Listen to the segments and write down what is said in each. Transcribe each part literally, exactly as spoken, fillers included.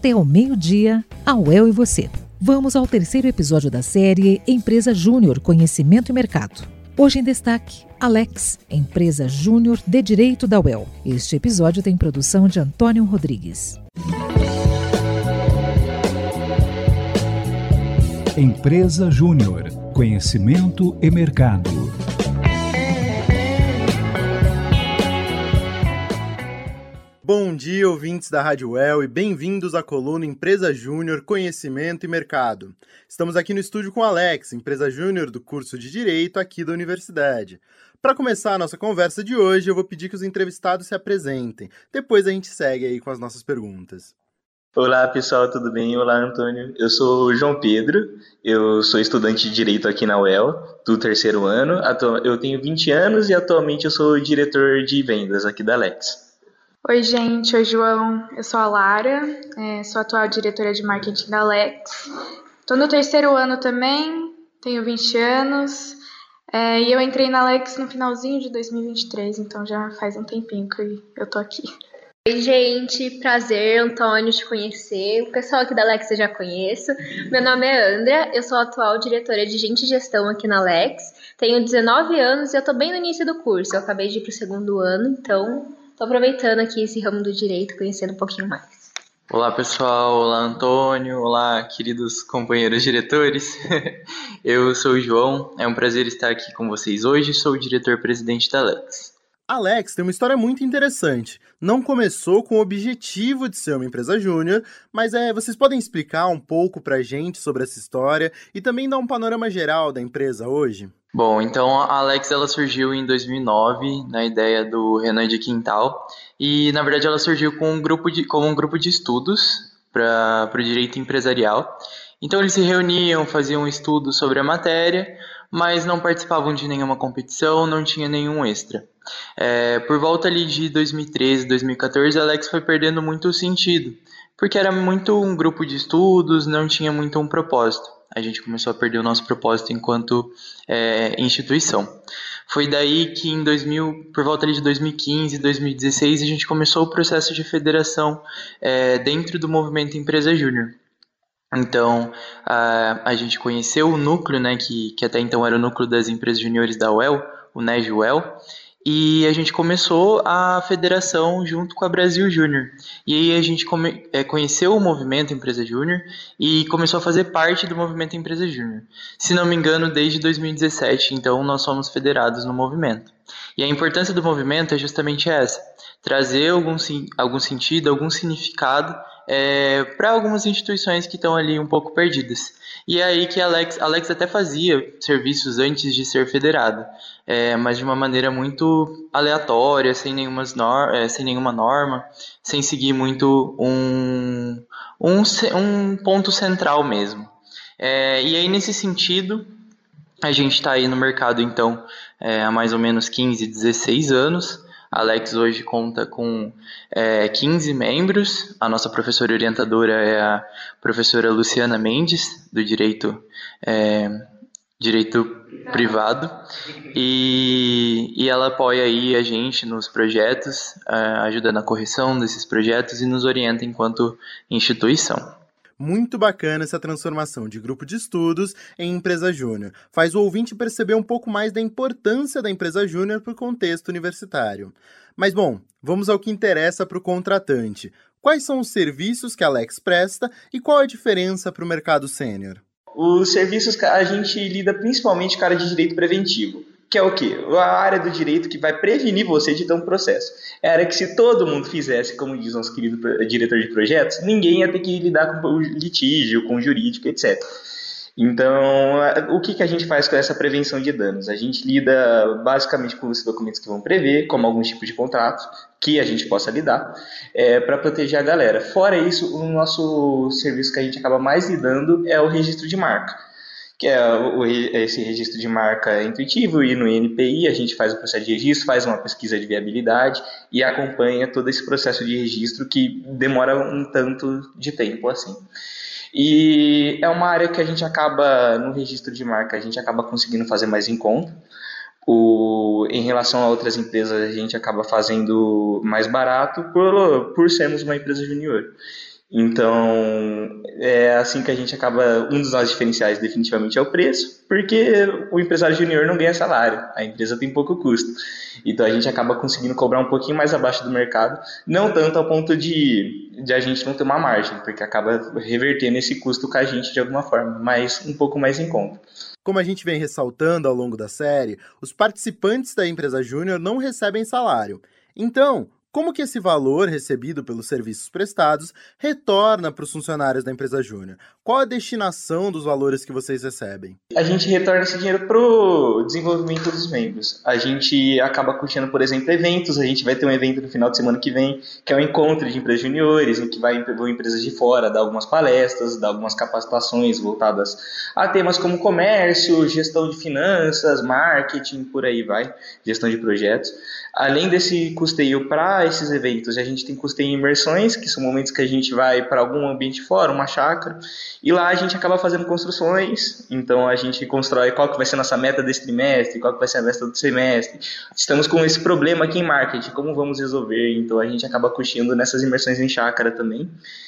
Até o meio-dia, a U E L e você. Vamos ao terceiro episódio da série Empresa Júnior, Conhecimento e Mercado. Hoje em destaque, Alex, Empresa Júnior de Direito da U E L. Este episódio tem produção de Antônio Rodrigues. Empresa Júnior, Conhecimento e Mercado. Bom dia, ouvintes da Rádio U E L, e bem-vindos à coluna Empresa Júnior, Conhecimento e Mercado. Estamos aqui no estúdio com o Alex, Empresa Júnior do curso de Direito aqui da Universidade. Para começar a nossa conversa de hoje, eu vou pedir que os entrevistados se apresentem. Depois a gente segue aí com as nossas perguntas. Olá pessoal, tudo bem? Olá Antônio, eu sou o João Pedro, eu sou estudante de Direito aqui na U E L, do terceiro ano, eu tenho vinte anos e atualmente eu sou diretor de vendas aqui da Alex. Oi gente, oi João, eu sou a Lara, é, sou atual diretora de marketing da Alex, estou no terceiro ano também, tenho vinte anos é, e eu entrei na Alex no finalzinho de dois mil e vinte e três, então já faz um tempinho que eu tô aqui. Oi gente, prazer Antônio te conhecer, o pessoal aqui da Alex eu já conheço, meu nome é Andrea, eu sou a atual diretora de Gente e Gestão aqui na Alex, tenho dezenove anos e eu tô bem no início do curso, eu acabei de ir pro segundo ano, então tô aproveitando aqui esse ramo do direito, conhecendo um pouquinho mais. Olá pessoal, olá Antônio, olá queridos companheiros diretores, eu sou o João, é um prazer estar aqui com vocês hoje, sou o diretor-presidente da Alex. Alex tem uma história muito interessante. Não começou com o objetivo de ser uma empresa júnior, mas é, vocês podem explicar um pouco pra gente sobre essa história e também dar um panorama geral da empresa hoje? Bom, então a Alex ela surgiu em dois mil e nove, na ideia do Renan de Quintal, e na verdade ela surgiu com um grupo de, como um grupo de estudos para o direito empresarial. Então eles se reuniam, faziam um estudo sobre a matéria, mas não participavam de nenhuma competição, não tinha nenhum extra. É, por volta ali de dois mil e treze, dois mil e quatorze, a Alex foi perdendo muito o sentido, porque era muito um grupo de estudos, não tinha muito um propósito. A gente começou a perder o nosso propósito enquanto é, instituição. Foi daí que em dois mil, por volta ali de dois mil e quinze, dois mil e dezesseis, a gente começou o processo de federação é, dentro do movimento Empresa Júnior. Então, a, a gente conheceu o núcleo, né, que, que até então era o núcleo das empresas juniores da U E L, o N E J U E L, e a gente começou a federação junto com a Brasil Júnior. E aí a gente come, é, conheceu o movimento Empresa Júnior e começou a fazer parte do movimento Empresa Júnior. Se não me engano, desde dois mil e dezessete, então nós somos federados no movimento. E a importância do movimento é justamente essa, trazer algum, algum sentido, algum significado é, para algumas instituições que estão ali um pouco perdidas. E é aí que a Alex, a Alex até fazia serviços antes de ser federada, é, mas de uma maneira muito aleatória, sem, nor- é, sem nenhuma norma, sem seguir muito um, um, um ponto central mesmo. É, e aí, nesse sentido, a gente está aí no mercado, então, é, há mais ou menos quinze, dezesseis anos. A Alex hoje conta com é, quinze membros. A nossa professora orientadora é a professora Luciana Mendes, do Direito, é, direito Privado. E, e ela apoia aí a gente nos projetos, é, ajuda na correção desses projetos e nos orienta enquanto instituição. Muito bacana essa transformação de grupo de estudos em empresa júnior. Faz o ouvinte perceber um pouco mais da importância da empresa júnior para o contexto universitário. Mas, bom, vamos ao que interessa para o contratante. Quais são os serviços que a Alex presta e qual a diferença para o mercado sênior? Os serviços, a gente lida principalmente com a área de direito preventivo. Que é o quê? A área do direito que vai prevenir você de ter um processo. É a área que, se todo mundo fizesse, como diz nosso querido diretor de projetos, ninguém ia ter que lidar com o litígio, com o jurídico, etcétera. Então, o que, que a gente faz com essa prevenção de danos? A gente lida basicamente com os documentos que vão prever, como alguns tipos de contratos, que a gente possa lidar, é, para proteger a galera. Fora isso, o nosso serviço que a gente acaba mais lidando é o registro de marca, que é o, esse registro de marca intuitivo, e no I N P I a gente faz o processo de registro, faz uma pesquisa de viabilidade e acompanha todo esse processo de registro que demora um tanto de tempo assim. E é uma área que a gente acaba, no registro de marca, a gente acaba conseguindo fazer mais em conta. O, em relação a outras empresas, a gente acaba fazendo mais barato por, por sermos uma empresa junior. Então, é assim que a gente acaba, um dos nossos diferenciais definitivamente é o preço, porque o empresário júnior não ganha salário, a empresa tem pouco custo. Então a gente acaba conseguindo cobrar um pouquinho mais abaixo do mercado, não tanto ao ponto de, de a gente não ter uma margem, porque acaba revertendo esse custo com a gente de alguma forma, mas um pouco mais em conta. Como a gente vem ressaltando ao longo da série, os participantes da empresa júnior não recebem salário. Então, como que esse valor recebido pelos serviços prestados retorna para os funcionários da empresa júnior? Qual a destinação dos valores que vocês recebem? A gente retorna esse dinheiro para o desenvolvimento dos membros. A gente acaba curtindo, por exemplo, eventos. A gente vai ter um evento no final de semana que vem, que é o encontro de empresas juniores, em que vai vão empresas de fora dar algumas palestras, dar algumas capacitações voltadas a temas como comércio, gestão de finanças, marketing, por aí vai, gestão de projetos. Além desse custeio para esses eventos, a gente tem custeio em imersões, que são momentos que a gente vai para algum ambiente fora, uma chácara, e lá a gente acaba fazendo construções. Então a gente constrói qual que vai ser a nossa meta desse trimestre, qual que vai ser a meta do semestre. Estamos com esse problema aqui em marketing, como vamos resolver? Então a gente acaba curtindo nessas imersões em chácara também.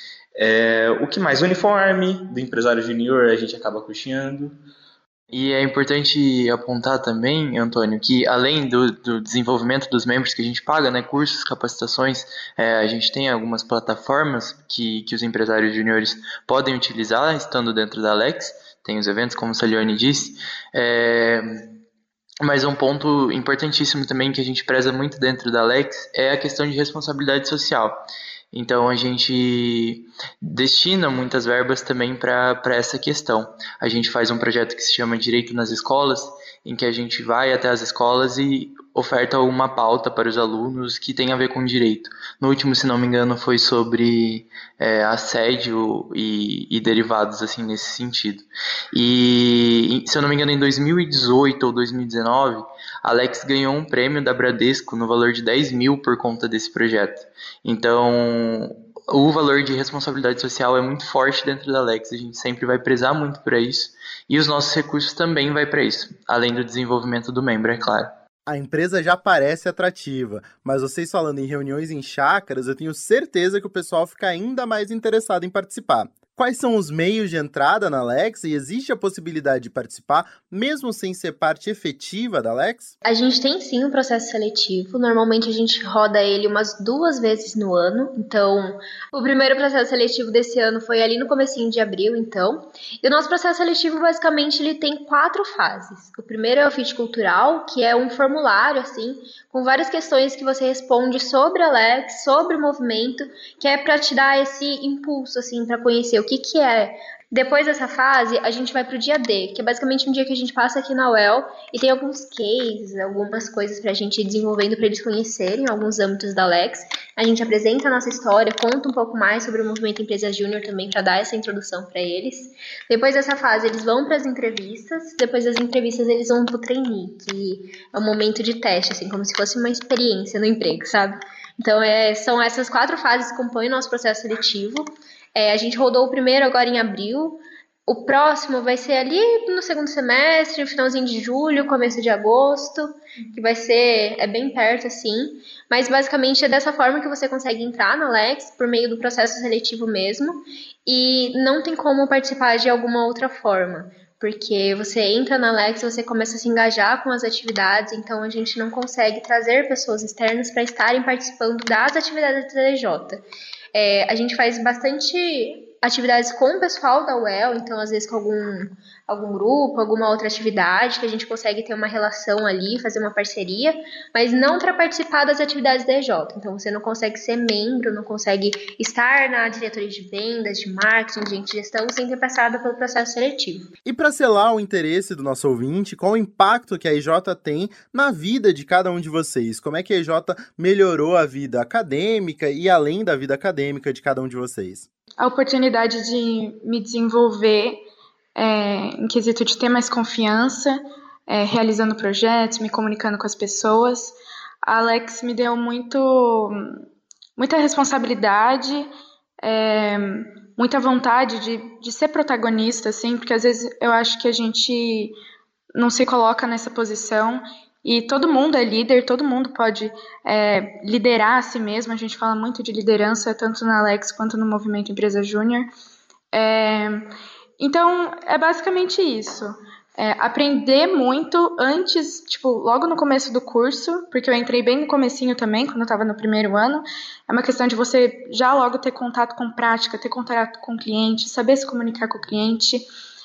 É, o que mais? O uniforme do empresário júnior a gente acaba custeando. E é importante apontar também, Antônio, que além do, do desenvolvimento dos membros que a gente paga, né, cursos, capacitações, é, a gente tem algumas plataformas que, que os empresários juniores podem utilizar estando dentro da Alex, tem os eventos, como o Salione disse, é, mas um ponto importantíssimo também que a gente preza muito dentro da Alex é a questão de responsabilidade social. Então, a gente destina muitas verbas também para essa questão. A gente faz um projeto que se chama Direito nas Escolas, em que a gente vai até as escolas e oferta uma pauta para os alunos que tem a ver com direito. No último, se não me engano, foi sobre é, assédio e, e derivados, assim, nesse sentido. E, se eu não me engano, em dois mil e dezoito ou dois mil e dezenove, a Alex ganhou um prêmio da Bradesco no valor de dez mil por conta desse projeto. Então, o valor de responsabilidade social é muito forte dentro da Alex, a gente sempre vai prezar muito para isso, e os nossos recursos também vai para isso, além do desenvolvimento do membro, é claro. A empresa já parece atrativa, mas vocês falando em reuniões em chácaras, eu tenho certeza que o pessoal fica ainda mais interessado em participar. Quais são os meios de entrada na Alex e existe a possibilidade de participar, mesmo sem ser parte efetiva da Alex? A gente tem sim um processo seletivo, normalmente a gente roda ele umas duas vezes no ano, então o primeiro processo seletivo desse ano foi ali no comecinho de abril, então, e o nosso processo seletivo basicamente ele tem quatro fases. O primeiro é o fit cultural, que é um formulário assim, com várias questões que você responde sobre a Alex, sobre o movimento, que é para te dar esse impulso assim, para conhecer o que que é. Depois dessa fase, a gente vai pro dia D, que é basicamente um dia que a gente passa aqui na U E L e tem alguns cases, algumas coisas pra gente ir desenvolvendo para eles conhecerem alguns âmbitos da Alex. A gente apresenta a nossa história, conta um pouco mais sobre o movimento Empresa Júnior também para dar essa introdução para eles. Depois dessa fase, eles vão para as entrevistas. Depois das entrevistas, eles vão pro trainee, que é um momento de teste, assim, como se fosse uma experiência no emprego, sabe? Então, é, são essas quatro fases que compõem o nosso processo seletivo. É, a gente rodou o primeiro agora em abril, o próximo vai ser ali no segundo semestre, no finalzinho de julho, começo de agosto, que vai ser, é bem perto assim, mas basicamente é dessa forma que você consegue entrar na Alex, por meio do processo seletivo mesmo, e não tem como participar de alguma outra forma, porque você entra na Alex e você começa a se engajar com as atividades, então a gente não consegue trazer pessoas externas para estarem participando das atividades da T D J. É, a gente faz bastante atividades com o pessoal da U E L, então às vezes com algum, algum grupo, alguma outra atividade, que a gente consegue ter uma relação ali, fazer uma parceria, mas não para participar das atividades da E J. Então você não consegue ser membro, não consegue estar na diretoria de vendas, de marketing, de gestão, sem ter passado pelo processo seletivo. E para selar o interesse do nosso ouvinte, qual o impacto que a E J tem na vida de cada um de vocês? Como é que a E J melhorou a vida acadêmica e além da vida acadêmica de cada um de vocês? A oportunidade de me desenvolver é, em quesito de ter mais confiança, é, realizando projetos, me comunicando com as pessoas. A Alex me deu muito, muita responsabilidade, é, muita vontade de, de ser protagonista, assim, porque às vezes eu acho que a gente não se coloca nessa posição E todo mundo é líder, todo mundo pode é, liderar a si mesmo. A gente fala muito de liderança, tanto na Alex quanto no Movimento Empresa Júnior. É, então, é basicamente isso. É, aprender muito antes, tipo, logo no começo do curso, porque eu entrei bem no comecinho também, quando eu estava no primeiro ano. É uma questão de você já logo ter contato com prática, ter contato com o cliente, saber se comunicar com o cliente,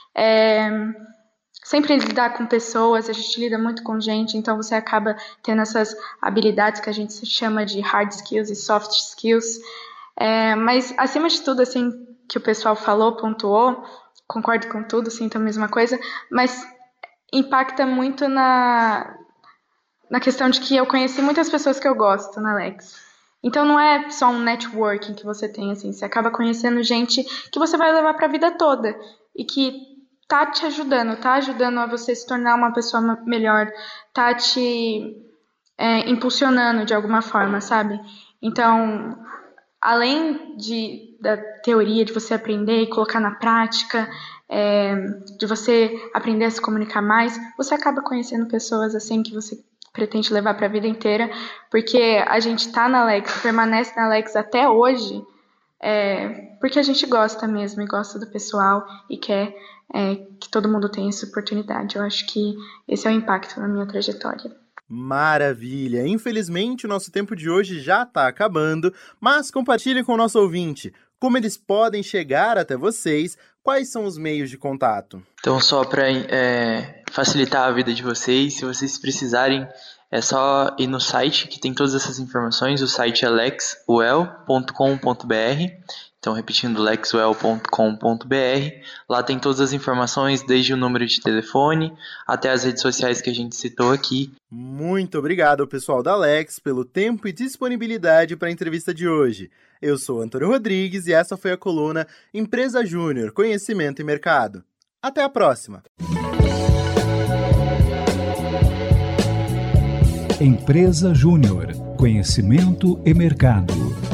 é, sempre lidar com pessoas. A gente lida muito com gente, então você acaba tendo essas habilidades que a gente chama de hard skills e soft skills. É, mas, acima de tudo, assim, que o pessoal falou, pontuou, concordo com tudo, sinto a mesma coisa, mas impacta muito na, na questão de que eu conheci muitas pessoas que eu gosto na Alex. Então não é só um networking que você tem, assim, você acaba conhecendo gente que você vai levar para a vida toda e que tá te ajudando, tá ajudando a você se tornar uma pessoa melhor, tá te é, impulsionando de alguma forma, sabe? Então, além de, da teoria, de você aprender e colocar na prática, é, de você aprender a se comunicar mais, você acaba conhecendo pessoas assim que você pretende levar para a vida inteira, porque a gente tá na Alex, permanece na Alex até hoje, é, porque a gente gosta mesmo e gosta do pessoal e quer é, que todo mundo tenha essa oportunidade. Eu acho que esse é o impacto na minha trajetória. Maravilha! Infelizmente, o nosso tempo de hoje já está acabando, mas compartilhe com o nosso ouvinte como eles podem chegar até vocês, quais são os meios de contato. Então, só para é, facilitar a vida de vocês, se vocês precisarem, é só ir no site que tem todas essas informações. O site é lex well ponto com ponto b r. Então, repetindo, lex well ponto com ponto b r. Lá tem todas as informações, desde o número de telefone até as redes sociais que a gente citou aqui. Muito obrigado ao pessoal da Alex pelo tempo e disponibilidade para a entrevista de hoje. Eu sou Antônio Rodrigues e essa foi a coluna Empresa Júnior, Conhecimento e Mercado. Até a próxima! Empresa Júnior, Conhecimento e Mercado.